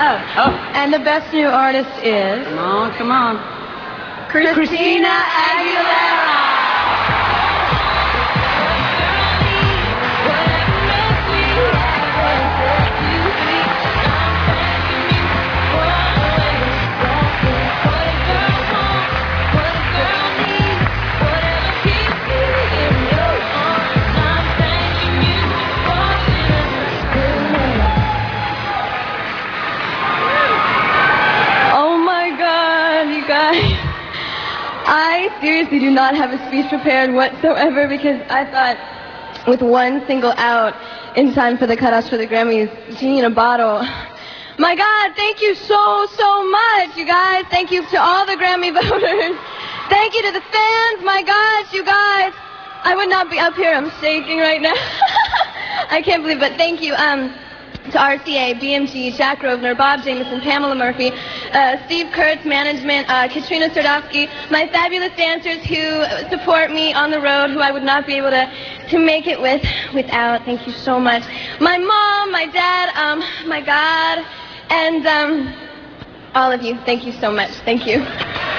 And the best new artist is... Come on. Christina Aguilera. I seriously do not have a speech prepared whatsoever because I thought with one single out in time for the cutoffs for the Grammys, Genie in a Bottle. My God, thank you so much, you guys. Thank you to all the Grammy voters. Thank you to the fans. My gosh, you guys. I would not be up here. I'm shaking right now. I can't believe it, but thank you. To RCA, BMG, Jack Rovner, Bob Jameson, Pamela Murphy, Steve Kurtz, management, Katrina Sardovsky, my fabulous dancers who support me on the road, who I would not be able to make it without. Thank you so much. My mom, my dad, my God, and all of you. Thank you so much. Thank you.